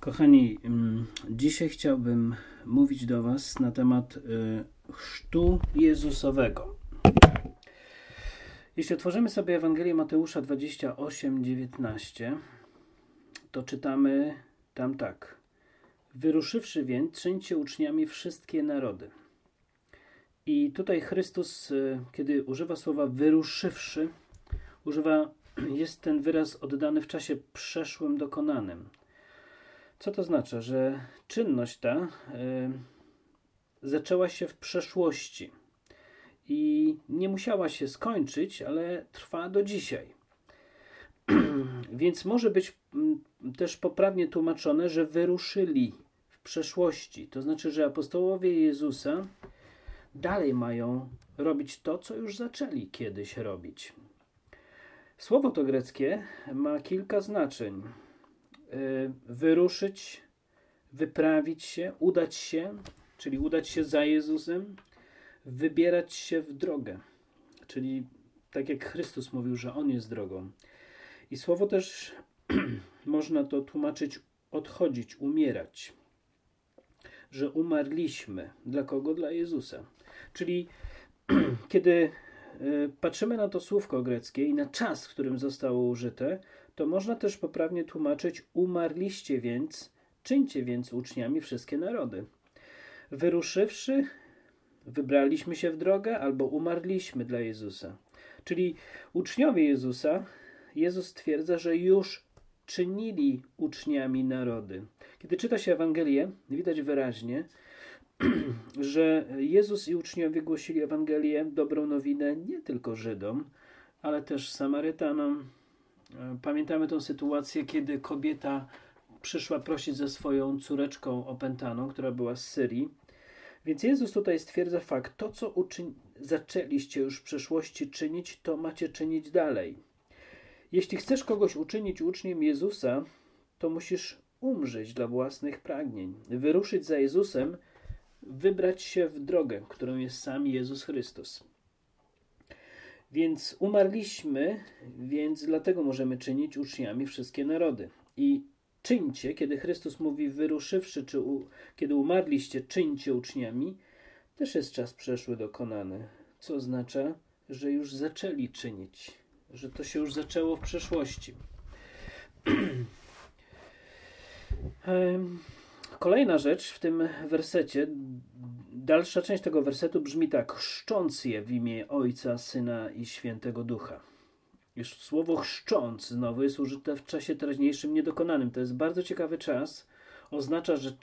Kochani, dzisiaj chciałbym mówić do Was na temat chrztu Jezusowego. Jeśli otworzymy sobie Ewangelię Mateusza 28:19, to czytamy tam tak. Wyruszywszy więc, czyńcie uczniami wszystkie narody. I tutaj Chrystus, kiedy używa słowa wyruszywszy, jest ten wyraz oddany w czasie przeszłym, dokonanym. Co to znaczy? Że czynność ta zaczęła się w przeszłości i nie musiała się skończyć, ale trwa do dzisiaj. Więc może być też poprawnie tłumaczone, że wyruszyli w przeszłości. To znaczy, że apostołowie Jezusa dalej mają robić to, co już zaczęli kiedyś robić. Słowo to greckie ma kilka znaczeń. Wyruszyć, wyprawić się, udać się, czyli udać się za Jezusem, wybierać się w drogę, czyli tak jak Chrystus mówił, że On jest drogą. I słowo też można to tłumaczyć odchodzić, umierać, że umarliśmy. Dla kogo? Dla Jezusa. Czyli kiedy patrzymy na to słówko greckie i na czas, w którym zostało użyte, to można też poprawnie tłumaczyć umarliście więc, czyńcie więc uczniami wszystkie narody. Wyruszywszy, wybraliśmy się w drogę albo umarliśmy dla Jezusa. Czyli uczniowie Jezusa, Jezus stwierdza, że już czynili uczniami narody. Kiedy czyta się Ewangelię, widać wyraźnie, że Jezus i uczniowie głosili Ewangelię, dobrą nowinę nie tylko Żydom, ale też Samarytanom. Pamiętamy tę sytuację, kiedy kobieta przyszła prosić ze swoją córeczką opętaną, która była z Syrii. Więc Jezus tutaj stwierdza fakt, to co zaczęliście już w przeszłości czynić, to macie czynić dalej. Jeśli chcesz kogoś uczynić uczniem Jezusa, to musisz umrzeć dla własnych pragnień, wyruszyć za Jezusem, wybrać się w drogę, którą jest sam Jezus Chrystus. Więc umarliśmy, więc dlatego możemy czynić uczniami wszystkie narody. I czyńcie, kiedy Chrystus mówi wyruszywszy, czy kiedy umarliście, czyńcie uczniami, też jest czas przeszły dokonany. Co oznacza, że już zaczęli czynić, że to się już zaczęło w przeszłości. Kolejna rzecz w tym wersecie, dalsza część tego wersetu brzmi tak: chrzcząc je w imię Ojca, Syna i Świętego Ducha. Już słowo chrzcząc znowu jest użyte w czasie teraźniejszym niedokonanym. To jest bardzo ciekawy czas. Oznacza, że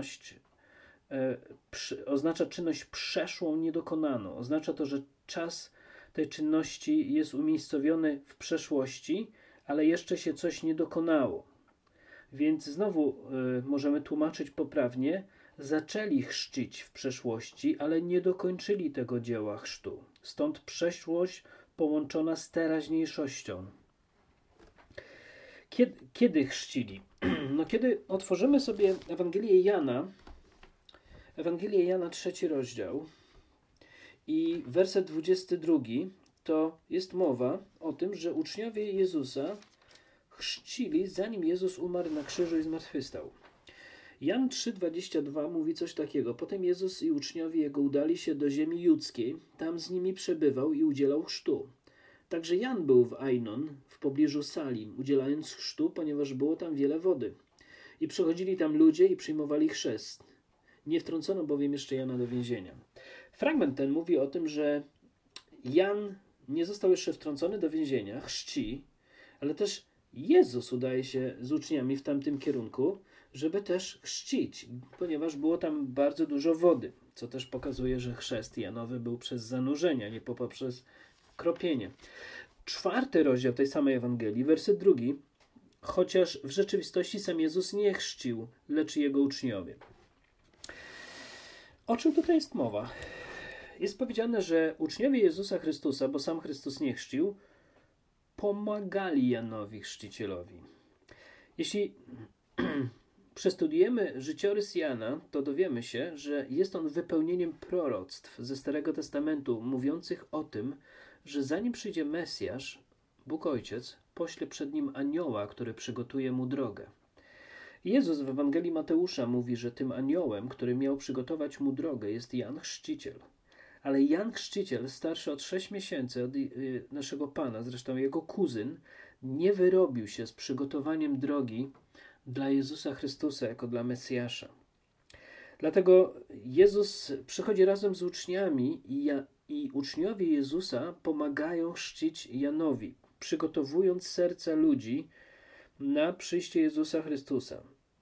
oznacza czynność przeszłą, niedokonaną. Oznacza to, że czas tej czynności jest umiejscowiony w przeszłości, ale jeszcze się coś nie dokonało. Więc znowu możemy tłumaczyć poprawnie, zaczęli chrzcić w przeszłości, ale nie dokończyli tego dzieła chrztu. Stąd przeszłość połączona z teraźniejszością. Kiedy chrzcili? No, kiedy otworzymy sobie Ewangelię Jana 3 rozdział i werset 22, to jest mowa o tym, że uczniowie Jezusa chrzcili, zanim Jezus umarł na krzyżu i zmartwychwstał. Jan 3,22 mówi coś takiego. Potem Jezus i uczniowie Jego udali się do ziemi judzkiej, tam z nimi przebywał i udzielał chrztu. Także Jan był w Ainon, w pobliżu Salim, udzielając chrztu, ponieważ było tam wiele wody. I przychodzili tam ludzie i przyjmowali chrzest. Nie wtrącono bowiem jeszcze Jana do więzienia. Fragment ten mówi o tym, że Jan nie został jeszcze wtrącony do więzienia, chrzci, ale też Jezus udaje się z uczniami w tamtym kierunku, żeby też chrzcić, ponieważ było tam bardzo dużo wody, co też pokazuje, że chrzest Janowy był przez zanurzenie, nie poprzez kropienie. 4 rozdział tej samej Ewangelii, werset 2. Chociaż w rzeczywistości sam Jezus nie chrzcił, lecz Jego uczniowie. O czym tutaj jest mowa? Jest powiedziane, że uczniowie Jezusa Chrystusa, bo sam Chrystus nie chrzcił, pomagali Janowi Chrzcicielowi. Jeśli przestudiujemy życiorys Jana, to dowiemy się, że jest on wypełnieniem proroctw ze Starego Testamentu mówiących o tym, że zanim przyjdzie Mesjasz, Bóg Ojciec pośle przed nim anioła, który przygotuje mu drogę. Jezus w Ewangelii Mateusza mówi, że tym aniołem, który miał przygotować mu drogę, jest Jan Chrzciciel. Ale Jan Chrzciciel, starszy od 6 miesięcy od naszego Pana, zresztą jego kuzyn, nie wyrobił się z przygotowaniem drogi dla Jezusa Chrystusa jako dla Mesjasza. Dlatego Jezus przychodzi razem z uczniami i uczniowie Jezusa pomagają chrzcić Janowi, przygotowując serca ludzi na przyjście Jezusa Chrystusa.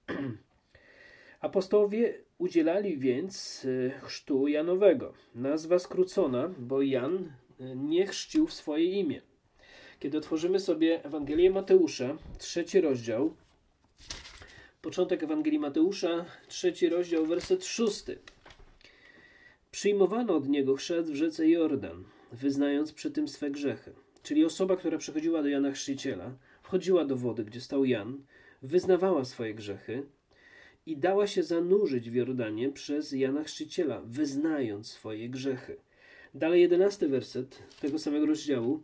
Apostołowie udzielali więc chrztu Janowego. Nazwa skrócona, bo Jan nie chrzcił w swoje imię. Kiedy otworzymy sobie Ewangelię Mateusza, 3 rozdział, początek Ewangelii Mateusza, 3 rozdział, werset 6. Przyjmowano od niego chrzest w rzece Jordan, wyznając przy tym swe grzechy. Czyli osoba, która przychodziła do Jana Chrzciciela, wchodziła do wody, gdzie stał Jan, wyznawała swoje grzechy i dała się zanurzyć w Jordanie przez Jana Chrzciciela, wyznając swoje grzechy. Dalej 11 werset tego samego rozdziału.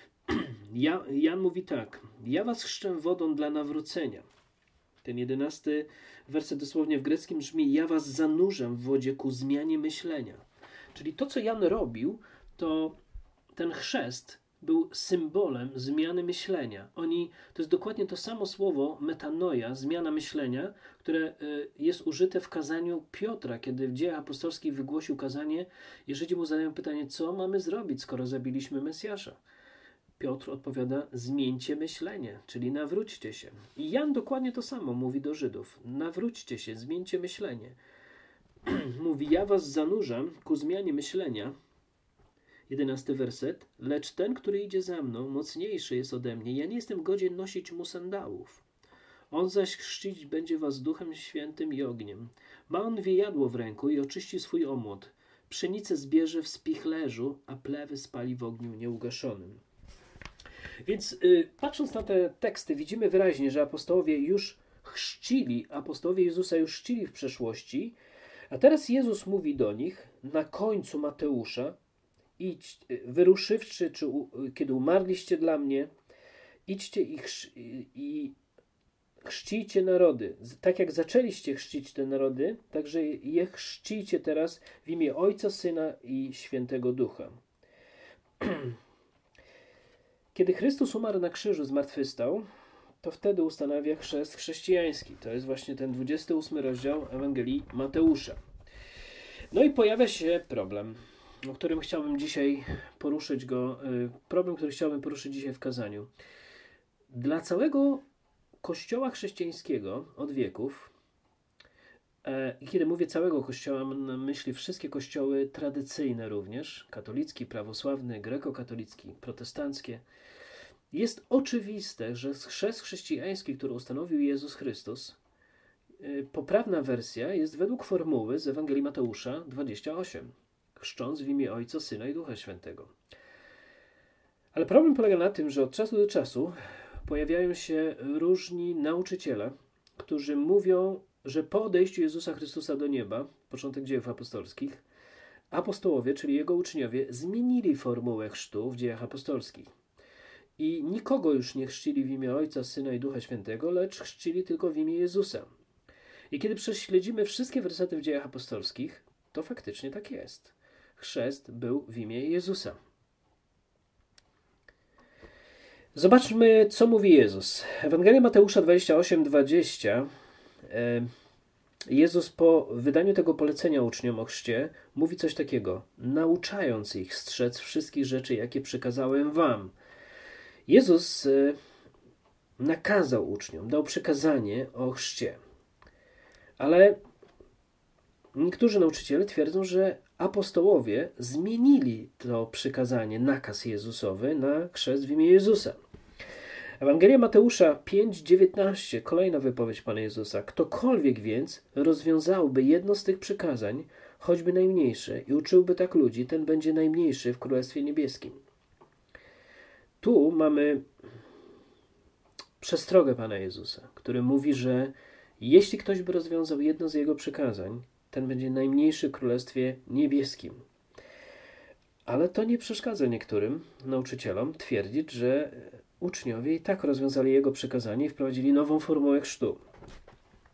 Jan mówi tak: ja was chrzczę wodą dla nawrócenia. Ten 11 werset dosłownie w greckim brzmi: ja was zanurzę w wodzie ku zmianie myślenia. Czyli to, co Jan robił, to ten chrzest był symbolem zmiany myślenia. To jest dokładnie to samo słowo metanoia, zmiana myślenia, które jest użyte w kazaniu Piotra, kiedy w Dziejach Apostolskich wygłosił kazanie i Żydzi mu zadają pytanie, co mamy zrobić, skoro zabiliśmy Mesjasza. Piotr odpowiada: zmieńcie myślenie, czyli nawróćcie się. I Jan dokładnie to samo mówi do Żydów: nawróćcie się, zmieńcie myślenie. Mówi: ja was zanurzam ku zmianie myślenia. 11 werset. Lecz ten, który idzie za mną, mocniejszy jest ode mnie. Ja nie jestem godzien nosić mu sandałów. On zaś chrzcić będzie was Duchem Świętym i ogniem. Ma on wiejadło w ręku i oczyści swój omłot. Pszenicę zbierze w spichlerzu, a plewy spali w ogniu nieugaszonym. Więc patrząc na te teksty, widzimy wyraźnie, że apostołowie Jezusa już chrzcili w przeszłości, a teraz Jezus mówi do nich na końcu Mateusza: wyruszywszy, kiedy umarliście dla mnie, idźcie i chrzcijcie narody. Tak jak zaczęliście chrzcić te narody, także je chrzcijcie teraz w imię Ojca, Syna i Świętego Ducha. Kiedy Chrystus umarł na krzyżu, zmartwychwstał, to wtedy ustanawia chrzest chrześcijański. To jest właśnie ten 28 rozdział Ewangelii Mateusza. No i pojawia się problem, który chciałbym dzisiaj poruszyć dzisiaj w kazaniu. Dla całego Kościoła chrześcijańskiego od wieków, i kiedy mówię całego Kościoła, mam na myśli wszystkie kościoły tradycyjne również, katolicki, prawosławny, grekokatolicki, protestanckie, jest oczywiste, że chrzest chrześcijański, który ustanowił Jezus Chrystus, poprawna wersja jest według formuły z Ewangelii Mateusza 28. Chrzcząc w imię Ojca, Syna i Ducha Świętego. Ale problem polega na tym, że od czasu do czasu pojawiają się różni nauczyciele, którzy mówią, że po odejściu Jezusa Chrystusa do nieba, początek Dziejów Apostolskich, apostołowie, czyli jego uczniowie, zmienili formułę chrztu w Dziejach Apostolskich. I nikogo już nie chrzcili w imię Ojca, Syna i Ducha Świętego, lecz chrzcili tylko w imię Jezusa. I kiedy prześledzimy wszystkie wersety w Dziejach Apostolskich, to faktycznie tak jest. Chrzest był w imię Jezusa. Zobaczmy, co mówi Jezus. Ewangelia Mateusza 28:20. Jezus po wydaniu tego polecenia uczniom o chrzcie mówi coś takiego: nauczając ich strzec wszystkich rzeczy, jakie przekazałem wam. Jezus nakazał uczniom, dał przykazanie o chrzcie. Ale niektórzy nauczyciele twierdzą, że apostołowie zmienili to przykazanie, nakaz Jezusowy na chrzest w imię Jezusa. Ewangelia Mateusza 5:19, kolejna wypowiedź Pana Jezusa. Ktokolwiek więc rozwiązałby jedno z tych przykazań, choćby najmniejsze, i uczyłby tak ludzi, ten będzie najmniejszy w Królestwie Niebieskim. Tu mamy przestrogę Pana Jezusa, który mówi, że jeśli ktoś by rozwiązał jedno z Jego przykazań, ten będzie najmniejszy w Królestwie Niebieskim. Ale to nie przeszkadza niektórym nauczycielom twierdzić, że uczniowie i tak rozwiązali Jego przykazanie i wprowadzili nową formułę chrztu.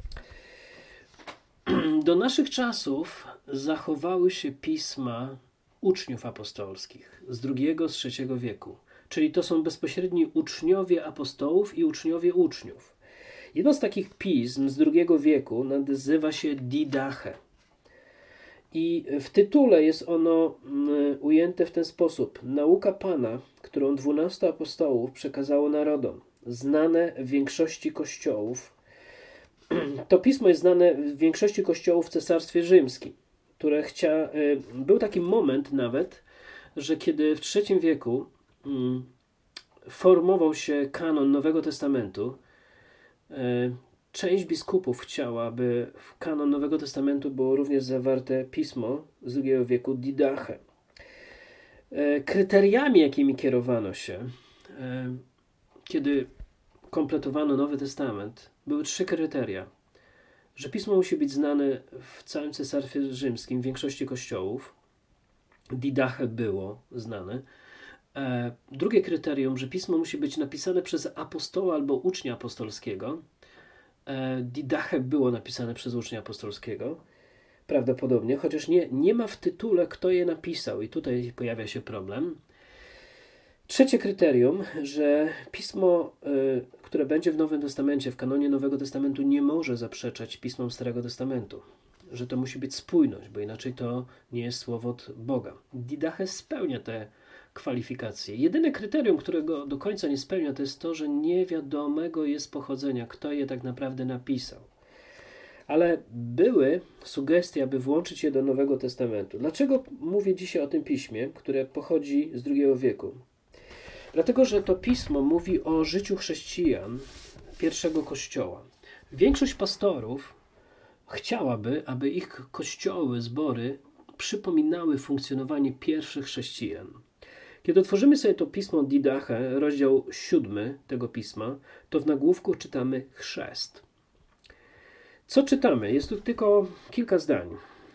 Do naszych czasów zachowały się pisma uczniów apostolskich z II, z III wieku. Czyli to są bezpośredni uczniowie apostołów i uczniowie uczniów. Jedno z takich pism z II wieku nazywa się Didache. I w tytule jest ono ujęte w ten sposób. Nauka Pana, którą 12 apostołów przekazało narodom, znane w większości kościołów. To pismo jest znane w większości kościołów w Cesarstwie Rzymskim, które był taki moment nawet, że kiedy w III wieku formował się kanon Nowego Testamentu, część biskupów chciała, by w kanon Nowego Testamentu było również zawarte pismo z II wieku Didache. Kryteriami, jakimi kierowano się, kiedy kompletowano Nowy Testament, były 3 kryteria. Że pismo musi być znane w całym Cesarstwie Rzymskim, w większości kościołów. Didache było znane. Drugie kryterium, że pismo musi być napisane przez apostoła albo ucznia apostolskiego. Didache było napisane przez ucznia apostolskiego, prawdopodobnie, chociaż nie ma w tytule, kto je napisał i tutaj pojawia się problem. Trzecie kryterium, że pismo, które będzie w Nowym Testamencie, w kanonie Nowego Testamentu, nie może zaprzeczać pismom Starego Testamentu. Że to musi być spójność, bo inaczej to nie jest słowo od Boga. Didache spełnia te kwalifikacje. Jedyne kryterium, którego do końca nie spełnia, to jest to, że niewiadomego jest pochodzenia, kto je tak naprawdę napisał. Ale były sugestie, aby włączyć je do Nowego Testamentu. Dlaczego mówię dzisiaj o tym piśmie, które pochodzi z II wieku? Dlatego, że to pismo mówi o życiu chrześcijan pierwszego kościoła. Większość pastorów chciałaby, aby ich kościoły, zbory przypominały funkcjonowanie pierwszych chrześcijan. Kiedy otworzymy sobie to pismo Didache, rozdział 7 tego pisma, to w nagłówku czytamy chrzest. Co czytamy? Jest tu tylko kilka zdań.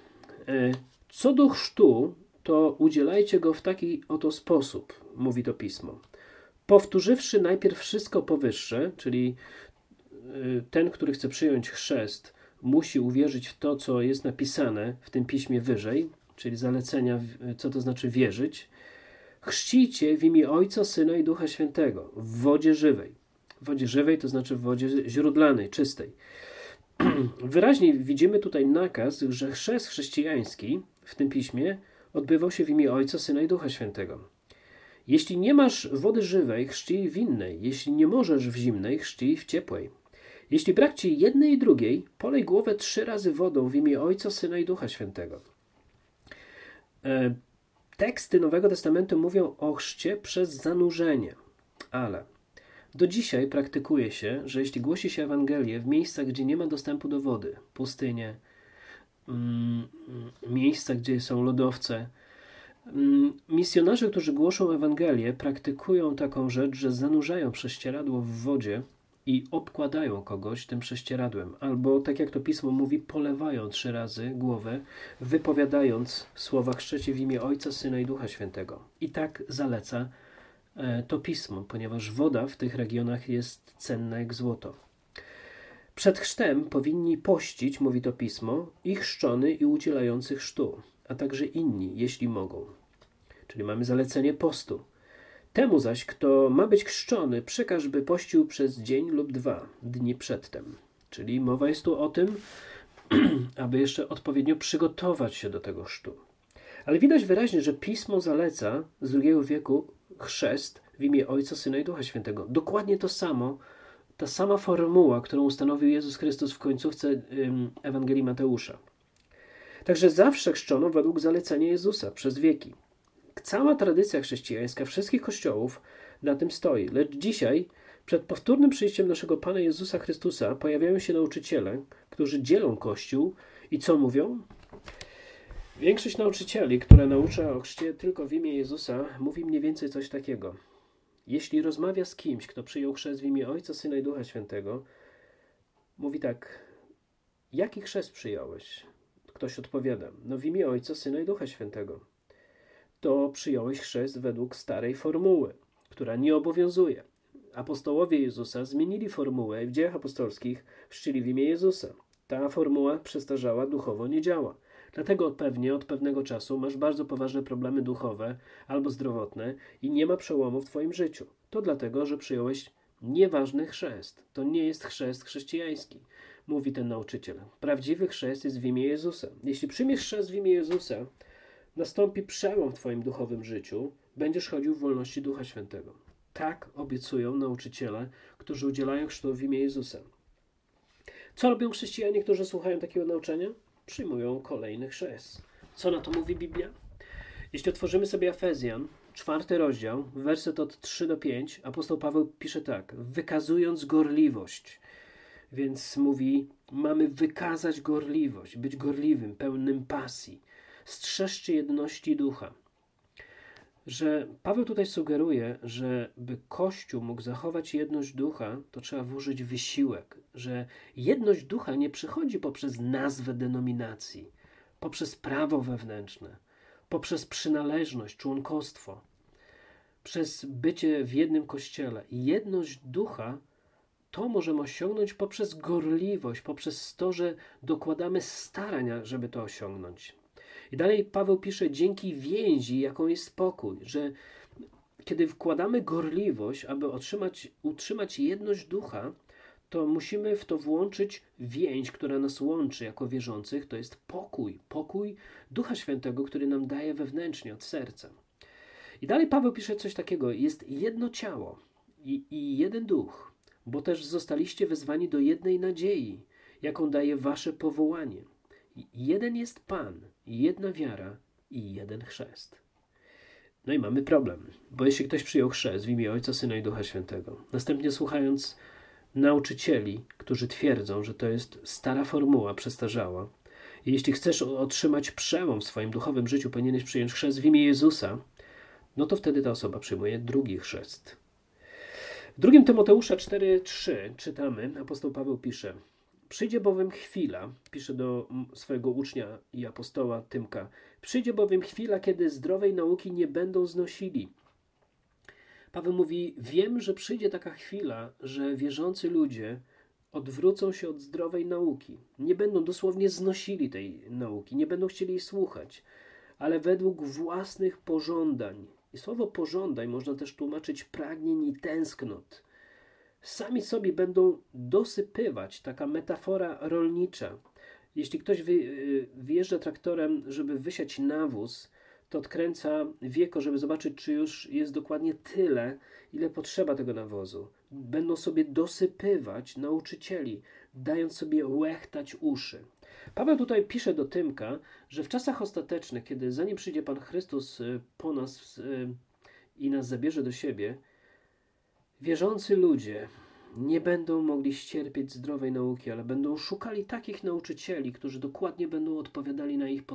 Co do chrztu, to udzielajcie go w taki oto sposób, mówi to pismo. Powtórzywszy najpierw wszystko powyższe, czyli ten, który chce przyjąć chrzest, musi uwierzyć w to, co jest napisane w tym piśmie wyżej, czyli zalecenia, co to znaczy wierzyć. Chrzcijcie w imię Ojca, Syna i Ducha Świętego w wodzie żywej. W wodzie żywej to znaczy w wodzie źródlanej, czystej. Wyraźnie widzimy tutaj nakaz, że chrzest chrześcijański w tym piśmie odbywał się w imię Ojca, Syna i Ducha Świętego. Jeśli nie masz wody żywej, chrzcij w innej. Jeśli nie możesz w zimnej, chrzcij w ciepłej. Jeśli brak ci jednej i drugiej, polej głowę 3 razy wodą w imię Ojca, Syna i Ducha Świętego. Teksty Nowego Testamentu mówią o chrzcie przez zanurzenie, ale do dzisiaj praktykuje się, że jeśli głosi się Ewangelię w miejscach, gdzie nie ma dostępu do wody, pustynie, miejsca, gdzie są lodowce, misjonarze, którzy głoszą Ewangelię, praktykują taką rzecz, że zanurzają prześcieradło w wodzie i obkładają kogoś tym prześcieradłem. Albo, tak jak to pismo mówi, polewają 3 razy głowę, wypowiadając słowa chrzczecie w imię Ojca, Syna i Ducha Świętego. I tak zaleca to pismo, ponieważ woda w tych regionach jest cenna jak złoto. Przed chrztem powinni pościć, mówi to pismo, i chrzczony i udzielający chrztu, a także inni, jeśli mogą. Czyli mamy zalecenie postu. Temu zaś, kto ma być chrzczony, przykaż, by pościł przez dzień lub 2 dni przedtem. Czyli mowa jest tu o tym, aby jeszcze odpowiednio przygotować się do tego chrztu. Ale widać wyraźnie, że pismo zaleca z II wieku chrzest w imię Ojca, Syna i Ducha Świętego. Dokładnie to samo, ta sama formuła, którą ustanowił Jezus Chrystus w końcówce Ewangelii Mateusza. Także zawsze chrzczono według zalecenia Jezusa przez wieki. Cała tradycja chrześcijańska wszystkich kościołów na tym stoi. Lecz dzisiaj, przed powtórnym przyjściem naszego Pana Jezusa Chrystusa, pojawiają się nauczyciele, którzy dzielą Kościół i co mówią? Większość nauczycieli, która naucza o chrzcie tylko w imię Jezusa, mówi mniej więcej coś takiego. Jeśli rozmawia z kimś, kto przyjął chrzest w imię Ojca, Syna i Ducha Świętego, mówi tak: jaki chrzest przyjąłeś? Ktoś odpowiada: no w imię Ojca, Syna i Ducha Świętego. To przyjąłeś chrzest według starej formuły, która nie obowiązuje. Apostołowie Jezusa zmienili formułę i w Dziejach Apostolskich chrzcili w imię Jezusa. Ta formuła przestarzała duchowo nie działa. Dlatego pewnie od pewnego czasu masz bardzo poważne problemy duchowe albo zdrowotne i nie ma przełomu w twoim życiu. To dlatego, że przyjąłeś nieważny chrzest. To nie jest chrzest chrześcijański, mówi ten nauczyciel. Prawdziwy chrzest jest w imię Jezusa. Jeśli przyjmiesz chrzest w imię Jezusa, nastąpi przełom w twoim duchowym życiu, będziesz chodził w wolności Ducha Świętego. Tak obiecują nauczyciele, którzy udzielają chrztu w imię Jezusa. Co robią chrześcijanie, którzy słuchają takiego nauczania? Przyjmują kolejny chrzest. Co na to mówi Biblia? Jeśli otworzymy sobie Efezjan, 4 rozdział, werset od 3 do 5, apostoł Paweł pisze tak: wykazując gorliwość. Więc mówi, mamy wykazać gorliwość, być gorliwym, pełnym pasji. Strzeżcie jedności ducha. Że Paweł tutaj sugeruje, że by Kościół mógł zachować jedność ducha, to trzeba włożyć wysiłek, że jedność ducha nie przychodzi poprzez nazwę denominacji, poprzez prawo wewnętrzne, poprzez przynależność, członkostwo, przez bycie w jednym kościele. Jedność ducha to możemy osiągnąć poprzez gorliwość, poprzez to, że dokładamy starania, żeby to osiągnąć. I dalej Paweł pisze, dzięki więzi, jaką jest pokój, że kiedy wkładamy gorliwość, aby utrzymać jedność ducha, to musimy w to włączyć więź, która nas łączy jako wierzących, to jest pokój. Pokój Ducha Świętego, który nam daje wewnętrznie od serca. I dalej Paweł pisze coś takiego, jest jedno ciało i jeden duch, bo też zostaliście wezwani do jednej nadziei, jaką daje wasze powołanie. Jeden jest Pan, jedna wiara i jeden chrzest. No i mamy problem, bo jeśli ktoś przyjął chrzest w imię Ojca, Syna i Ducha Świętego, następnie słuchając nauczycieli, którzy twierdzą, że to jest stara formuła, przestarzała, i jeśli chcesz otrzymać przełom w swoim duchowym życiu, powinieneś przyjąć chrzest w imię Jezusa, no to wtedy ta osoba przyjmuje drugi chrzest. W 2 Tymoteusza 4:3 czytamy, apostoł Paweł pisze, przyjdzie bowiem chwila, pisze do swojego ucznia i apostoła Tymka, przyjdzie bowiem chwila, kiedy zdrowej nauki nie będą znosili. Paweł mówi, wiem, że przyjdzie taka chwila, że wierzący ludzie odwrócą się od zdrowej nauki. Nie będą dosłownie znosili tej nauki, nie będą chcieli jej słuchać, ale według własnych pożądań. I słowo pożądań można też tłumaczyć pragnień i tęsknot. Sami sobie będą dosypywać, taka metafora rolnicza. Jeśli ktoś wyjeżdża traktorem, żeby wysiać nawóz, to odkręca wieko, żeby zobaczyć, czy już jest dokładnie tyle, ile potrzeba tego nawozu. Będą sobie dosypywać nauczycieli, dając sobie łechtać uszy. Paweł tutaj pisze do Tymka, że w czasach ostatecznych, kiedy zanim przyjdzie Pan Chrystus po nas i nas zabierze do siebie, wierzący ludzie nie będą mogli ścierpieć zdrowej nauki, ale będą szukali takich nauczycieli, którzy dokładnie będą odpowiadali na ich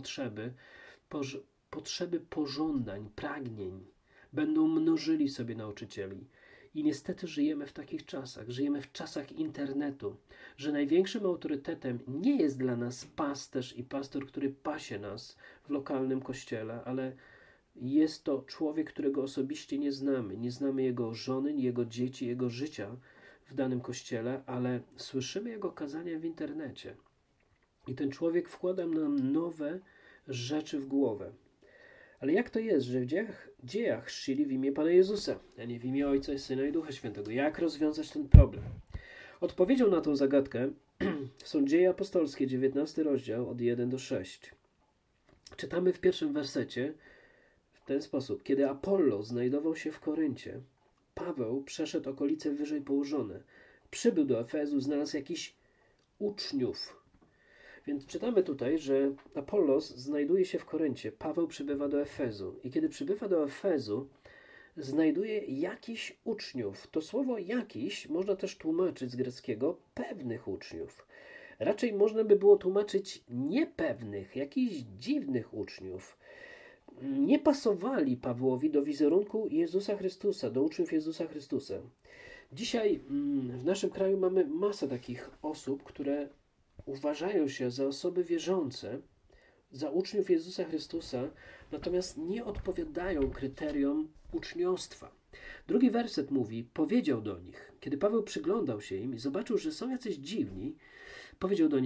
potrzeby pożądań, pragnień. Będą mnożyli sobie nauczycieli. I niestety żyjemy w takich czasach, żyjemy w czasach internetu, że największym autorytetem nie jest dla nas pasterz i pastor, który pasie nas w lokalnym kościele, ale jest to człowiek, którego osobiście nie znamy. Nie znamy jego żony, jego dzieci, jego życia w danym kościele, ale słyszymy jego kazania w internecie. I ten człowiek wkłada nam nowe rzeczy w głowę. Ale jak to jest, że w dziejach chrzcili w imię Pana Jezusa, a nie w imię Ojca, Syna i Ducha Świętego? Jak rozwiązać ten problem? Odpowiedzią na tą zagadkę są Dzieje Apostolskie, 19 rozdział, od 1 do 6. Czytamy w pierwszym wersecie w ten sposób. Kiedy Apollo znajdował się w Koryncie, Paweł przeszedł okolice wyżej położone. Przybył do Efezu, znalazł jakichś uczniów. Więc czytamy tutaj, że Apollos znajduje się w Koryncie, Paweł przybywa do Efezu. I kiedy przybywa do Efezu, znajduje jakichś uczniów. To słowo jakiś można też tłumaczyć z greckiego pewnych uczniów. Raczej można by było tłumaczyć niepewnych, jakichś dziwnych uczniów. Nie pasowali Pawłowi do wizerunku Jezusa Chrystusa, do uczniów Jezusa Chrystusa. Dzisiaj w naszym kraju mamy masę takich osób, które uważają się za osoby wierzące, za uczniów Jezusa Chrystusa, natomiast nie odpowiadają kryteriom uczniostwa. Drugi werset mówi, powiedział do nich, kiedy Paweł przyglądał się im i zobaczył, że są jacyś dziwni, powiedział do nich,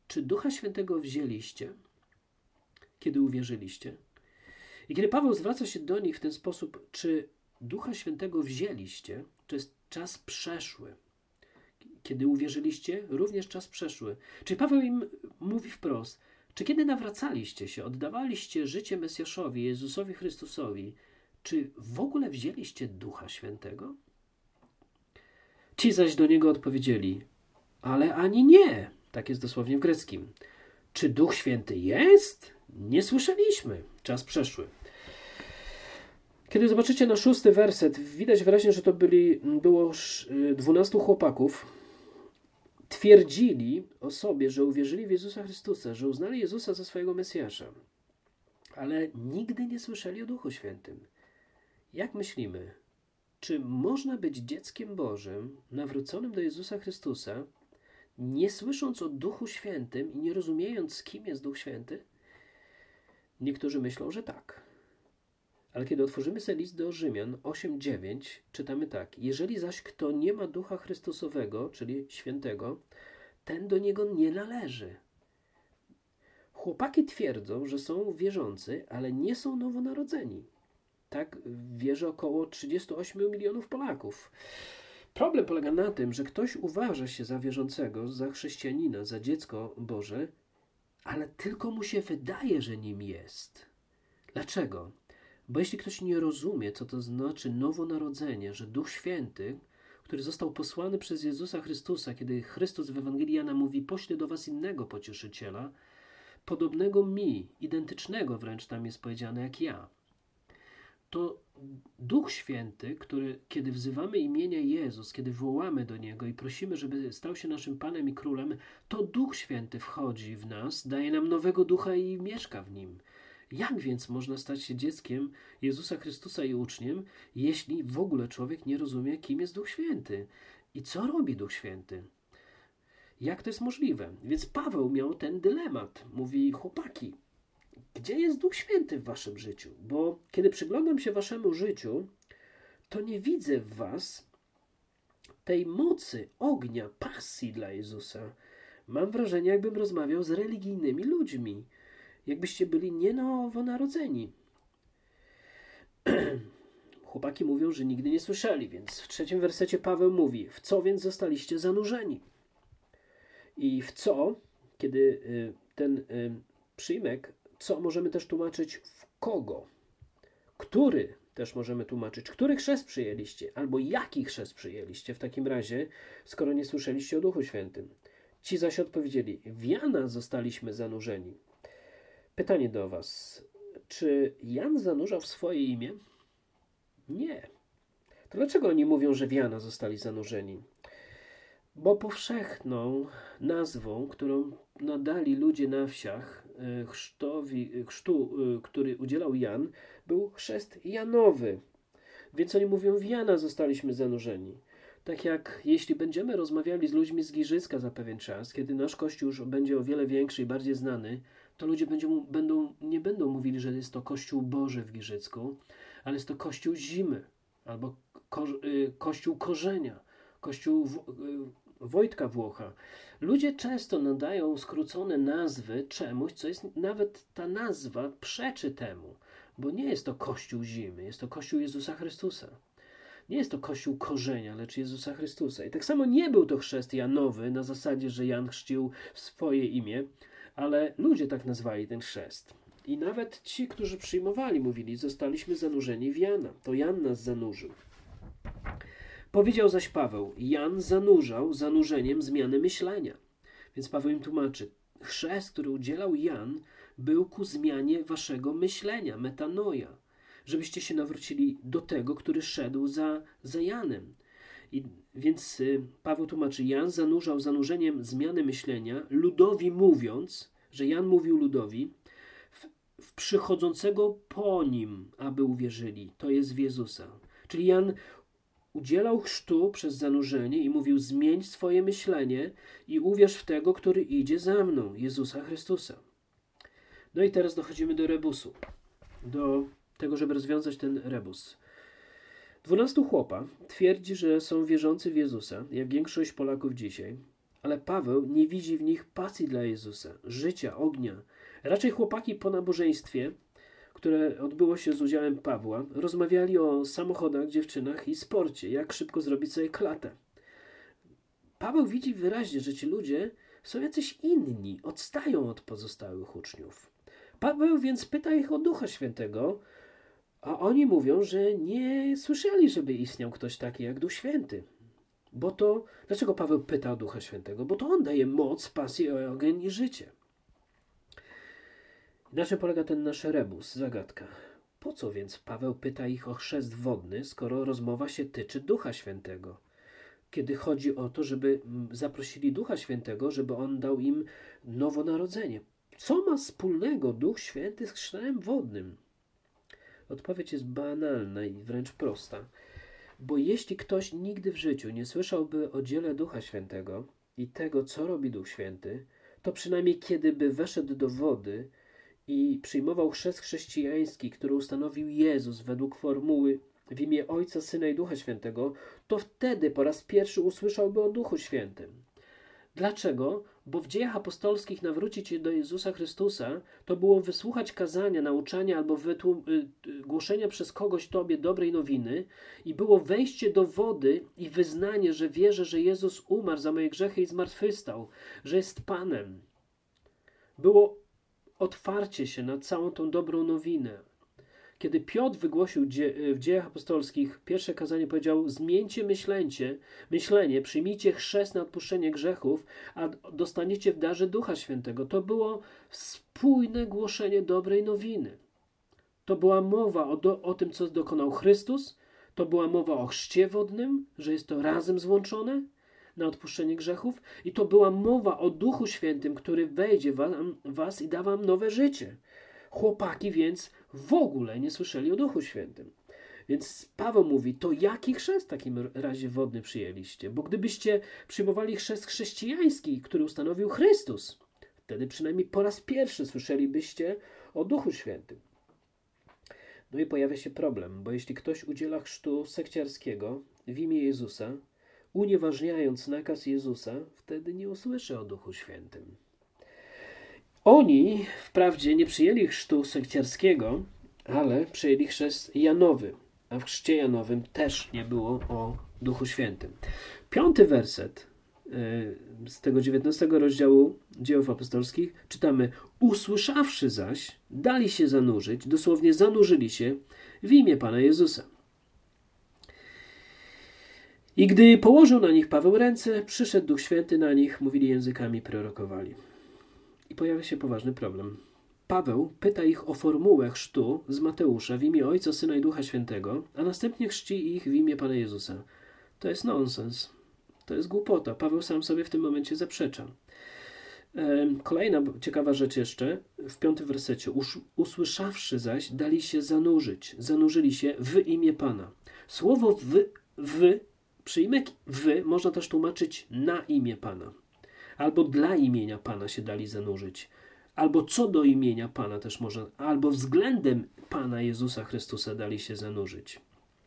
czy Ducha Świętego wzięliście, kiedy uwierzyliście? I kiedy Paweł zwraca się do nich w ten sposób, czy Ducha Świętego wzięliście, to jest czas przeszły. Kiedy uwierzyliście, również czas przeszły. Czyli Paweł im mówi wprost, czy kiedy nawracaliście się, oddawaliście życie Mesjaszowi, Jezusowi Chrystusowi, czy w ogóle wzięliście Ducha Świętego? Ci zaś do niego odpowiedzieli, ale ani nie. Tak jest dosłownie w greckim. Czy Duch Święty jest? Nie słyszeliśmy. Czas przeszły. Kiedy zobaczycie na 6 werset, widać wyraźnie, że to było 12 chłopaków. Twierdzili o sobie, że uwierzyli w Jezusa Chrystusa, że uznali Jezusa za swojego Mesjasza, ale nigdy nie słyszeli o Duchu Świętym. Jak myślimy, czy można być dzieckiem Bożym, nawróconym do Jezusa Chrystusa, nie słysząc o Duchu Świętym i nie rozumiejąc, kim jest Duch Święty? Niektórzy myślą, że tak. Ale kiedy otworzymy sobie list do Rzymian 8:9, czytamy tak. Jeżeli zaś kto nie ma Ducha Chrystusowego, czyli Świętego, ten do niego nie należy. Chłopaki twierdzą, że są wierzący, ale nie są nowonarodzeni. Tak wierzy około 38 milionów Polaków. Problem polega na tym, że ktoś uważa się za wierzącego, za chrześcijanina, za dziecko Boże, ale tylko mu się wydaje, że nim jest. Dlaczego? Bo jeśli ktoś nie rozumie, co to znaczy nowonarodzenie, że Duch Święty, który został posłany przez Jezusa Chrystusa, kiedy Chrystus w Ewangelii Jana mówi, poślę do was innego pocieszyciela, podobnego mi, identycznego wręcz tam jest powiedziane jak ja, to Duch Święty, który, kiedy wzywamy imienia Jezus, kiedy wołamy do Niego i prosimy, żeby stał się naszym Panem i Królem, to Duch Święty wchodzi w nas, daje nam nowego ducha i mieszka w nim. Jak więc można stać się dzieckiem Jezusa Chrystusa i uczniem, jeśli w ogóle człowiek nie rozumie, kim jest Duch Święty? I co robi Duch Święty? Jak to jest możliwe? Więc Paweł miał ten dylemat. Mówi, chłopaki, gdzie jest Duch Święty w waszym życiu? Bo kiedy przyglądam się waszemu życiu, to nie widzę w was tej mocy, ognia, pasji dla Jezusa. Mam wrażenie, jakbym rozmawiał z religijnymi ludźmi. Jakbyście byli nienowonarodzeni. Chłopaki mówią, że nigdy nie słyszeli, więc w 3 wersecie Paweł mówi, w co więc zostaliście zanurzeni? I w co, kiedy ten przyjmek, co możemy też tłumaczyć w kogo? Który też możemy tłumaczyć, który chrzest przyjęliście? Albo jaki chrzest przyjęliście w takim razie, skoro nie słyszeliście o Duchu Świętym? Ci zaś odpowiedzieli, w Jana zostaliśmy zanurzeni. Pytanie do was. Czy Jan zanurzał w swoje imię? Nie. To dlaczego oni mówią, że w Jana zostali zanurzeni? Bo powszechną nazwą, którą nadali ludzie na wsiach chrztu, który udzielał Jan, był chrzest Janowy. Więc oni mówią, w Jana zostaliśmy zanurzeni. Tak jak jeśli będziemy rozmawiali z ludźmi z Giżycka za pewien czas, kiedy nasz kościół już będzie o wiele większy i bardziej znany, to ludzie nie będą mówili, że jest to Kościół Boży w Giżycku, ale jest to Kościół Zimy, albo Kościół Korzenia, Kościół Wojtka Włocha. Ludzie często nadają skrócone nazwy czemuś, co jest, nawet ta nazwa przeczy temu, bo nie jest to Kościół Zimy, jest to Kościół Jezusa Chrystusa. Nie jest to Kościół Korzenia, lecz Jezusa Chrystusa. I tak samo nie był to chrzest Janowy na zasadzie, że Jan chrzcił w swoje imię, ale ludzie tak nazwali ten chrzest. I nawet ci, którzy przyjmowali, mówili, zostaliśmy zanurzeni w Jana. To Jan nas zanurzył. Powiedział zaś Paweł, Jan zanurzał zanurzeniem zmiany myślenia. Więc Paweł im tłumaczy, chrzest, który udzielał Jan, był ku zmianie waszego myślenia, metanoia, żebyście się nawrócili do tego, który szedł za Janem. Więc Paweł tłumaczy, Jan zanurzał zanurzeniem zmiany myślenia, ludowi mówiąc, że Jan mówił ludowi, w przychodzącego po nim, aby uwierzyli. To jest w Jezusa. Czyli Jan udzielał chrztu przez zanurzenie i mówił, zmień swoje myślenie i uwierz w tego, który idzie za mną, Jezusa Chrystusa. No i teraz dochodzimy do rebusu. Do tego, żeby rozwiązać ten rebus. 12 chłopa twierdzi, że są wierzący w Jezusa, jak większość Polaków dzisiaj, Ale Paweł nie widzi w nich pasji dla Jezusa, życia, ognia. Raczej chłopaki po nabożeństwie, które odbyło się z udziałem Pawła, rozmawiali o samochodach, dziewczynach i sporcie, jak szybko zrobić sobie klatę. Paweł widzi wyraźnie, że ci ludzie są jacyś inni, odstają od pozostałych uczniów. Paweł więc pyta ich o Ducha Świętego, a oni mówią, że nie słyszeli, żeby istniał ktoś taki jak Duch Święty. Dlaczego Paweł pyta o Ducha Świętego? Bo to on daje moc, pasję, ogień i życie. Na czym polega ten nasz rebus, zagadka? Po co więc Paweł pyta ich o chrzest wodny, skoro rozmowa się tyczy Ducha Świętego? Kiedy chodzi o to, żeby zaprosili Ducha Świętego, żeby on dał im nowonarodzenie. Co ma wspólnego Duch Święty z chrztem wodnym? Odpowiedź jest banalna i wręcz prosta. Bo jeśli ktoś nigdy w życiu nie słyszałby o dziele Ducha Świętego i tego, co robi Duch Święty, to przynajmniej kiedy by weszedł do wody i przyjmował chrzest chrześcijański, który ustanowił Jezus według formuły w imię Ojca, Syna i Ducha Świętego, to wtedy po raz pierwszy usłyszałby o Duchu Świętym. Dlaczego? Bo w Dziejach Apostolskich nawrócić się do Jezusa Chrystusa to było wysłuchać kazania, nauczania albo głoszenia przez kogoś Tobie dobrej nowiny i było wejście do wody i wyznanie, że wierzę, że Jezus umarł za moje grzechy i zmartwychwstał, że jest Panem. Było otwarcie się na całą tą dobrą nowinę. Kiedy Piotr wygłosił w Dziejach Apostolskich pierwsze kazanie, powiedział: zmieńcie myślenie, przyjmijcie chrzest na odpuszczenie grzechów, a dostaniecie w darze Ducha Świętego. To było spójne głoszenie dobrej nowiny. To była mowa o tym, co dokonał Chrystus, to była mowa o chrzcie wodnym, że jest to razem złączone na odpuszczenie grzechów i to była mowa o Duchu Świętym, który wejdzie w was i da wam nowe życie. Chłopaki więc w ogóle nie słyszeli o Duchu Świętym. Więc Paweł mówi, to jaki chrzest w takim razie wodny przyjęliście? Bo gdybyście przyjmowali chrzest chrześcijański, który ustanowił Chrystus, wtedy przynajmniej po raz pierwszy słyszelibyście o Duchu Świętym. No i pojawia się problem, bo jeśli ktoś udziela chrztu sekciarskiego w imię Jezusa, unieważniając nakaz Jezusa, wtedy nie usłyszy o Duchu Świętym. Oni wprawdzie nie przyjęli chrztu sekciarskiego, ale przyjęli chrzest Janowy, a w chrzcie Janowym też nie było o Duchu Świętym. 5 werset z tego 19 rozdziału Dziejów Apostolskich czytamy: usłyszawszy zaś, dali się zanurzyć, dosłownie zanurzyli się w imię Pana Jezusa. I gdy położył na nich Paweł ręce, przyszedł Duch Święty na nich, mówili językami, prorokowali. I pojawia się poważny problem. Paweł pyta ich o formułę chrztu z Mateusza w imię Ojca, Syna i Ducha Świętego, a następnie chrzci ich w imię Pana Jezusa. To jest nonsens. To jest głupota. Paweł sam sobie w tym momencie zaprzecza. Kolejna ciekawa rzecz jeszcze, w 5 wersecie. Usłyszawszy zaś, dali się zanurzyć. Zanurzyli się w imię Pana. Słowo przyjmek w można też tłumaczyć na imię Pana. Albo dla imienia Pana się dali zanurzyć. Albo co do imienia Pana też można, albo względem Pana Jezusa Chrystusa dali się zanurzyć.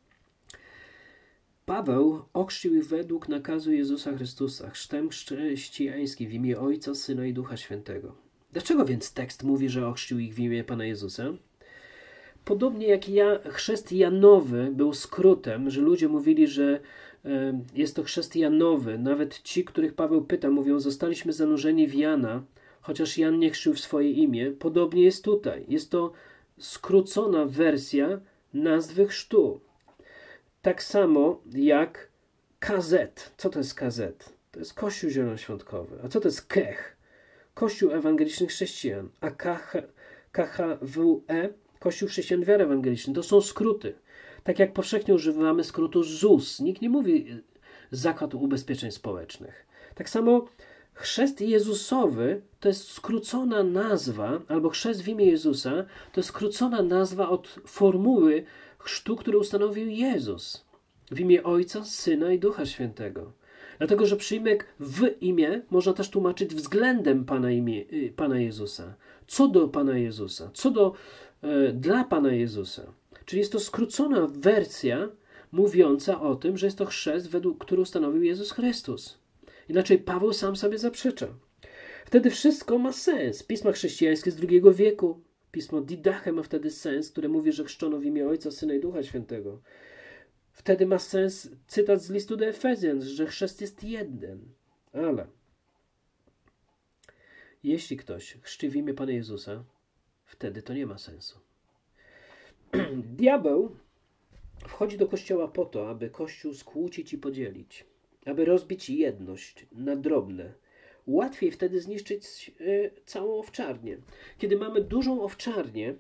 Paweł ochrzcił ich według nakazu Jezusa Chrystusa, chrztem chrześcijańskim w imię Ojca, Syna i Ducha Świętego. Dlaczego więc tekst mówi, że ochrzcił ich w imię Pana Jezusa? Podobnie jak chrzest Janowy był skrótem, że ludzie mówili, że jest to chrzest Janowy. Nawet ci, których Paweł pyta, mówią: zostaliśmy zanurzeni w Jana, chociaż Jan nie chrzcił w swoje imię. Podobnie jest tutaj. Jest to skrócona wersja nazwy chrztu. Tak samo jak KZ. Co to jest KZ? To jest Kościół Zielonoświątkowy. A co to jest KEH? Kościół Ewangelicznych Chrześcijan. A KHWE? Kościół Chrześcijan Wiary Ewangelicznej. To są skróty. Tak jak powszechnie używamy skrótu ZUS. Nikt nie mówi Zakład Ubezpieczeń Społecznych. Tak samo chrzest Jezusowy to jest skrócona nazwa, albo chrzest w imię Jezusa to jest skrócona nazwa od formuły chrztu, który ustanowił Jezus. W imię Ojca, Syna i Ducha Świętego. Dlatego, że przyjmek w imię można też tłumaczyć względem Pana Jezusa. Co do Pana Jezusa. Dla Pana Jezusa. Czyli jest to skrócona wersja mówiąca o tym, że jest to chrzest, który ustanowił Jezus Chrystus. Inaczej Paweł sam sobie zaprzecza. Wtedy wszystko ma sens. Pisma chrześcijańskie z II wieku, pismo Didache ma wtedy sens, które mówi, że chrzczono w imię Ojca, Syna i Ducha Świętego. Wtedy ma sens cytat z listu do Efezjan, że chrzest jest jeden. Ale jeśli ktoś chrzci w imię Pana Jezusa, wtedy to nie ma sensu. Diabeł wchodzi do Kościoła po to, aby Kościół skłócić i podzielić, aby rozbić jedność na drobne. Łatwiej wtedy zniszczyć całą owczarnię. Kiedy mamy dużą owczarnię,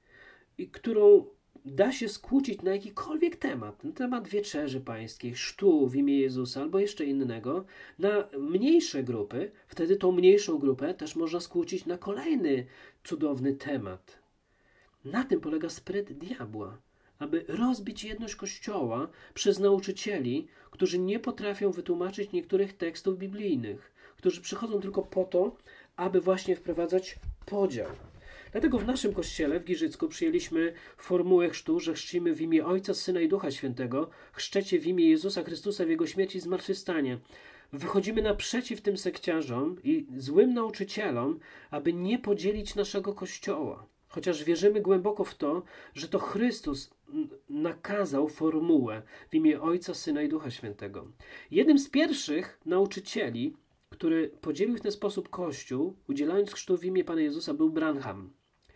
którą da się skłócić na jakikolwiek temat, na temat wieczerzy pańskiej, chrztu w imię Jezusa albo jeszcze innego, na mniejsze grupy, wtedy tą mniejszą grupę też można skłócić na kolejny cudowny temat. Na tym polega spryt diabła, aby rozbić jedność Kościoła przez nauczycieli, którzy nie potrafią wytłumaczyć niektórych tekstów biblijnych, którzy przychodzą tylko po to, aby właśnie wprowadzać podział. Dlatego w naszym kościele w Giżycku przyjęliśmy formułę chrztu, że chrzcimy w imię Ojca, Syna i Ducha Świętego, chrzczecie w imię Jezusa Chrystusa w Jego śmierci i zmartwychwstanie. Wychodzimy naprzeciw tym sekciarzom i złym nauczycielom, aby nie podzielić naszego Kościoła. Chociaż wierzymy głęboko w to, że to Chrystus nakazał formułę w imię Ojca, Syna i Ducha Świętego. Jednym z pierwszych nauczycieli, który podzielił w ten sposób Kościół, udzielając chrztu w imię Pana Jezusa, był Branham.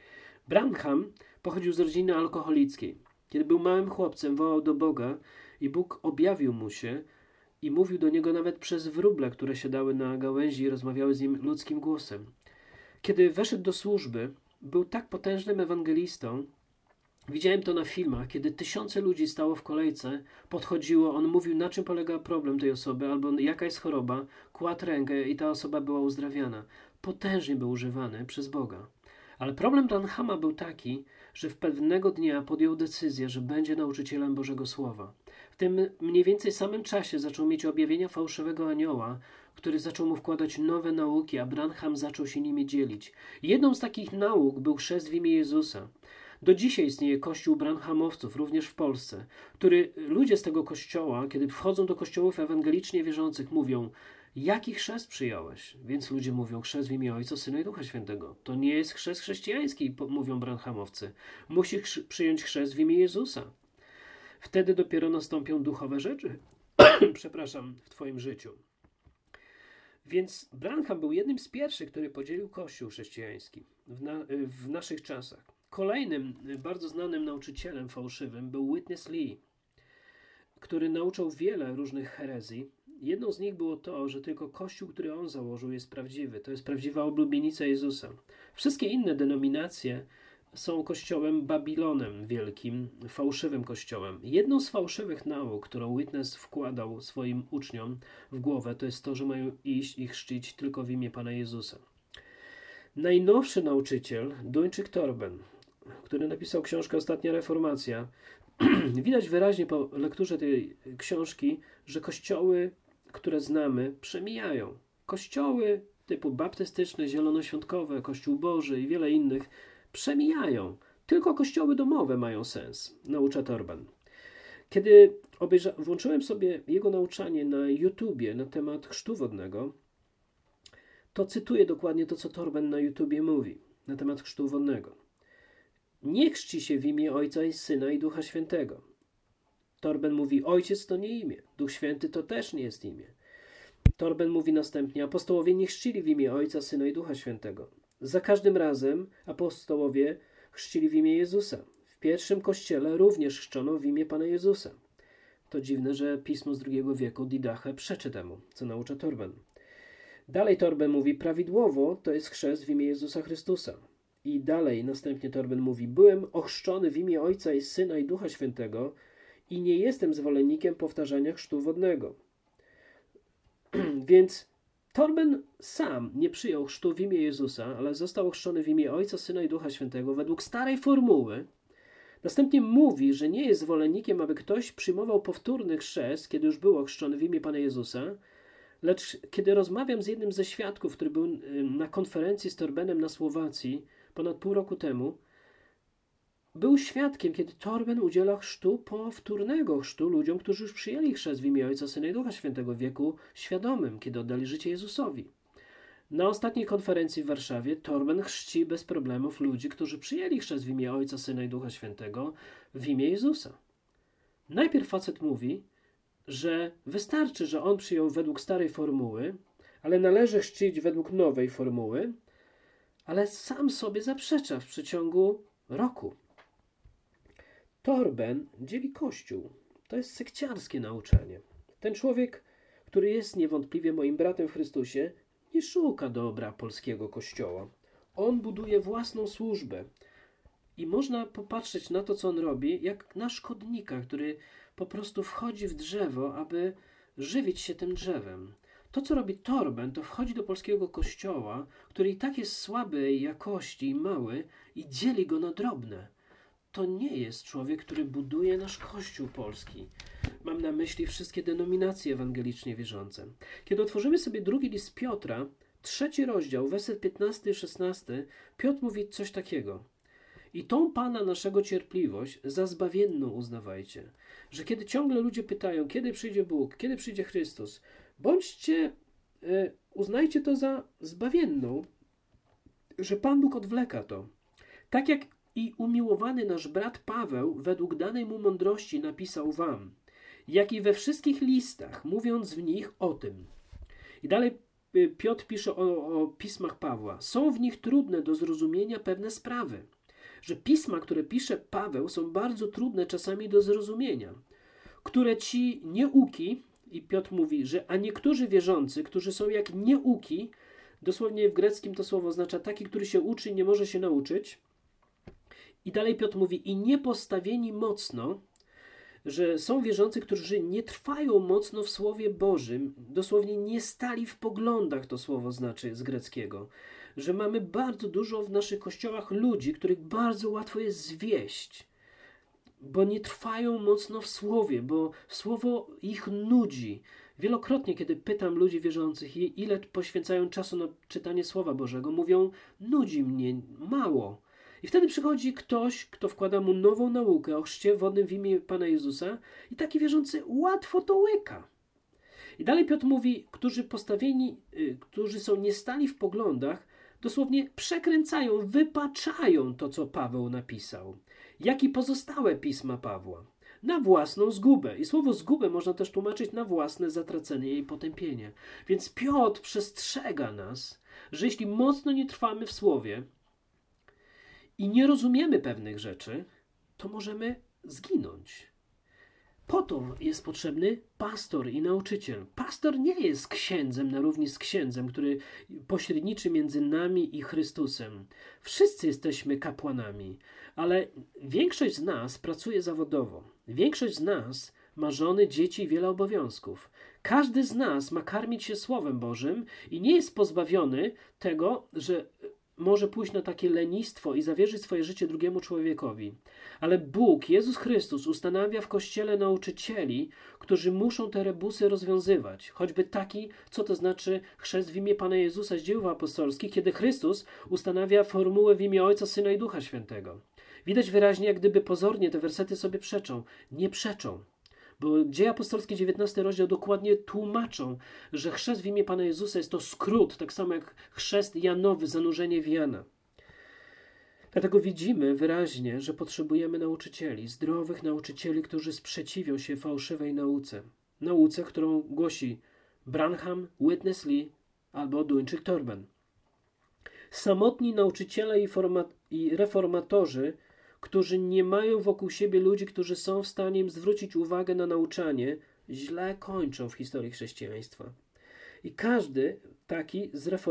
Branham pochodził z rodziny alkoholickiej. Kiedy był małym chłopcem, wołał do Boga i Bóg objawił mu się i mówił do niego nawet przez wróble, które siadały na gałęzi i rozmawiały z nim ludzkim głosem. Kiedy weszedł do służby, był tak potężnym ewangelistą. Widziałem to na filmach, kiedy tysiące ludzi stało w kolejce, podchodziło, on mówił, na czym polega problem tej osoby, albo jaka jest choroba, kładł rękę i ta osoba była uzdrawiana. Potężnie był używany przez Boga. Ale problem Branhama był taki, że w pewnego dnia podjął decyzję, że będzie nauczycielem Bożego Słowa. W tym mniej więcej samym czasie zaczął mieć objawienia fałszywego anioła, który zaczął mu wkładać nowe nauki, a Branham zaczął się nimi dzielić. Jedną z takich nauk był chrzest w imię Jezusa. Do dzisiaj istnieje kościół Branhamowców, również w Polsce, który ludzie z tego kościoła, kiedy wchodzą do kościołów ewangelicznie wierzących, mówią: jaki chrzest przyjąłeś? Więc ludzie mówią: chrzest w imię Ojca, Syna i Ducha Świętego. To nie jest chrzest chrześcijański, mówią Branhamowcy. Musisz przyjąć chrzest w imię Jezusa. Wtedy dopiero nastąpią duchowe rzeczy w twoim życiu. Więc Branham był jednym z pierwszych, który podzielił Kościół chrześcijański w naszych czasach. Kolejnym bardzo znanym nauczycielem fałszywym był Witness Lee, który nauczał wiele różnych herezji. Jedną z nich było to, że tylko Kościół, który on założył, jest prawdziwy. To jest prawdziwa oblubienica Jezusa. Wszystkie inne denominacje są kościołem Babilonem wielkim, fałszywym kościołem. Jedną z fałszywych nauk, którą Witness wkładał swoim uczniom w głowę, to jest to, że mają iść i chrzcić tylko w imię Pana Jezusa. Najnowszy nauczyciel, Duńczyk Torben, który napisał książkę Ostatnia Reformacja, widać wyraźnie po lekturze tej książki, że kościoły, które znamy, przemijają. Kościoły typu baptystyczne, zielonoświątkowe, Kościół Boży i wiele innych przemijają. Tylko kościoły domowe mają sens, naucza Torben. Kiedy włączyłem sobie jego nauczanie na YouTubie na temat chrztu wodnego, to cytuję dokładnie to, co Torben na YouTubie mówi na temat chrztu wodnego. Nie chrzci się w imię Ojca i Syna i Ducha Świętego. Torben mówi: Ojciec to nie imię, Duch Święty to też nie jest imię. Torben mówi następnie: apostołowie nie chrzcili w imię Ojca, Syna i Ducha Świętego. Za każdym razem apostołowie chrzcili w imię Jezusa. W pierwszym kościele również chrzczono w imię Pana Jezusa. To dziwne, że pismo z II wieku Didache przeczy temu, co naucza Torben. Dalej Torben mówi: prawidłowo to jest chrzest w imię Jezusa Chrystusa. I dalej następnie Torben mówi: byłem ochrzczony w imię Ojca i Syna i Ducha Świętego i nie jestem zwolennikiem powtarzania chrztu wodnego. Więc Torben sam nie przyjął chrztu w imię Jezusa, ale został ochrzczony w imię Ojca, Syna i Ducha Świętego według starej formuły. Następnie mówi, że nie jest zwolennikiem, aby ktoś przyjmował powtórny chrzest, kiedy już był ochrzczony w imię Pana Jezusa. Lecz kiedy rozmawiam z jednym ze świadków, który był na konferencji z Torbenem na Słowacji ponad pół roku temu, był świadkiem, kiedy Torben udziela chrztu, powtórnego chrztu ludziom, którzy już przyjęli chrzest w imię Ojca, Syna i Ducha Świętego w wieku świadomym, kiedy oddali życie Jezusowi. Na ostatniej konferencji w Warszawie Torben chrzci bez problemów ludzi, którzy przyjęli chrzest w imię Ojca, Syna i Ducha Świętego w imię Jezusa. Najpierw facet mówi, że wystarczy, że on przyjął według starej formuły, ale należy chrzcić według nowej formuły, ale sam sobie zaprzecza w przeciągu roku. Torben dzieli Kościół. To jest sekciarskie nauczanie. Ten człowiek, który jest niewątpliwie moim bratem w Chrystusie, nie szuka dobra polskiego Kościoła. On buduje własną służbę. I można popatrzeć na to, co on robi, jak na szkodnika, który po prostu wchodzi w drzewo, aby żywić się tym drzewem. To, co robi Torben, to wchodzi do polskiego kościoła, który i tak jest słabej jakości i mały, i dzieli go na drobne. To nie jest człowiek, który buduje nasz Kościół polski. Mam na myśli wszystkie denominacje ewangelicznie wierzące. Kiedy otworzymy sobie drugi list Piotra, 3 rozdział, werset 15 i 16, Piotr mówi coś takiego. I tą Pana naszego cierpliwość za zbawienną uznawajcie, że kiedy ciągle ludzie pytają, kiedy przyjdzie Bóg, kiedy przyjdzie Chrystus, uznajcie to za zbawienną, że Pan Bóg odwleka to. Tak jak i umiłowany nasz brat Paweł według danej mu mądrości napisał wam, jak i we wszystkich listach, mówiąc w nich o tym. I dalej Piotr pisze o pismach Pawła. Są w nich trudne do zrozumienia pewne sprawy. Że pisma, które pisze Paweł, są bardzo trudne czasami do zrozumienia, które ci nieuki, i Piotr mówi, że a niektórzy wierzący, którzy są jak nieuki, dosłownie w greckim to słowo oznacza taki, który się uczy i nie może się nauczyć. I dalej Piotr mówi, i niepostawieni mocno, że są wierzący, którzy nie trwają mocno w Słowie Bożym, dosłownie nie stali w poglądach, to słowo znaczy z greckiego, że mamy bardzo dużo w naszych kościołach ludzi, których bardzo łatwo jest zwieść, bo nie trwają mocno w Słowie, bo Słowo ich nudzi. Wielokrotnie, kiedy pytam ludzi wierzących, ile poświęcają czasu na czytanie Słowa Bożego, mówią, nudzi mnie, mało. I wtedy przychodzi ktoś, kto wkłada mu nową naukę o chrzcie wodnym w imię Pana Jezusa i taki wierzący łatwo to łyka. I dalej Piotr mówi, którzy są niestali w poglądach, dosłownie przekręcają, wypaczają to, co Paweł napisał, jak i pozostałe pisma Pawła, na własną zgubę. I słowo zgubę można też tłumaczyć na własne zatracenie i potępienie. Więc Piotr przestrzega nas, że jeśli mocno nie trwamy w Słowie i nie rozumiemy pewnych rzeczy, to możemy zginąć. Po to jest potrzebny pastor i nauczyciel. Pastor nie jest księdzem na równi z księdzem, który pośredniczy między nami i Chrystusem. Wszyscy jesteśmy kapłanami, ale większość z nas pracuje zawodowo. Większość z nas ma żony, dzieci i wiele obowiązków. Każdy z nas ma karmić się Słowem Bożym i nie jest pozbawiony tego, że może pójść na takie lenistwo i zawierzyć swoje życie drugiemu człowiekowi. Ale Bóg, Jezus Chrystus, ustanawia w Kościele nauczycieli, którzy muszą te rebusy rozwiązywać. Choćby taki, co to znaczy chrzest w imię Pana Jezusa z dzieł apostolskich, kiedy Chrystus ustanawia formułę w imię Ojca, Syna i Ducha Świętego. Widać wyraźnie, jak gdyby pozornie te wersety sobie przeczą. Nie przeczą. Bo Dzieje Apostolskie, 19 rozdział dokładnie tłumaczą, że chrzest w imię Pana Jezusa jest to skrót, tak samo jak chrzest Janowy, zanurzenie w Jana. Dlatego widzimy wyraźnie, że potrzebujemy nauczycieli, zdrowych nauczycieli, którzy sprzeciwią się fałszywej nauce. Nauce, którą głosi Branham, Witness Lee albo Duńczyk Torben. Samotni nauczyciele i reformatorzy, którzy nie mają wokół siebie ludzi, którzy są w stanie im zwrócić uwagę na nauczanie, źle kończą w historii chrześcijaństwa. I każdy taki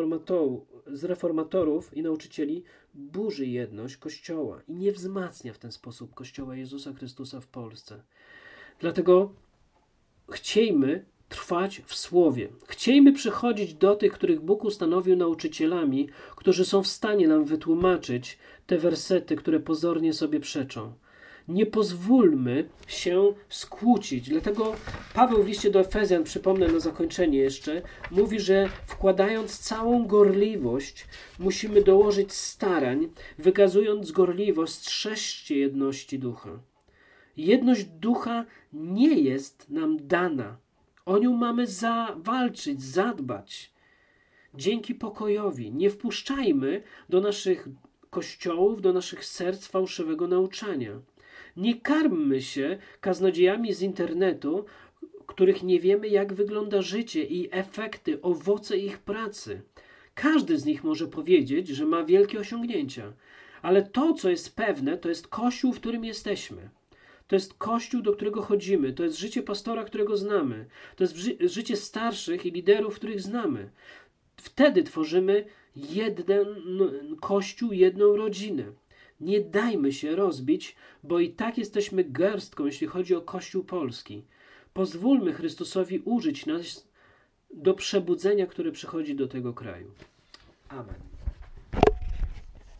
z reformatorów i nauczycieli burzy jedność Kościoła i nie wzmacnia w ten sposób Kościoła Jezusa Chrystusa w Polsce. Dlatego chciejmy trwać w Słowie. Chciejmy przychodzić do tych, których Bóg ustanowił nauczycielami, którzy są w stanie nam wytłumaczyć te wersety, które pozornie sobie przeczą. Nie pozwólmy się skłócić. Dlatego Paweł w liście do Efezjan, przypomnę na zakończenie jeszcze, mówi, że wkładając całą gorliwość, musimy dołożyć starań, wykazując gorliwość, strzeżcie jedności ducha. Jedność ducha nie jest nam dana. O nią mamy zawalczyć, zadbać. Dzięki pokojowi nie wpuszczajmy do naszych kościołów, do naszych serc fałszywego nauczania. Nie karmmy się kaznodziejami z internetu, których nie wiemy, jak wygląda życie i efekty, owoce ich pracy. Każdy z nich może powiedzieć, że ma wielkie osiągnięcia, ale to, co jest pewne, to jest Kościół, w którym jesteśmy. To jest Kościół, do którego chodzimy. To jest życie pastora, którego znamy. To jest życie starszych i liderów, których znamy. Wtedy tworzymy jeden Kościół, jedną rodzinę. Nie dajmy się rozbić, bo i tak jesteśmy garstką, jeśli chodzi o Kościół polski. Pozwólmy Chrystusowi użyć nas do przebudzenia, które przychodzi do tego kraju. Amen.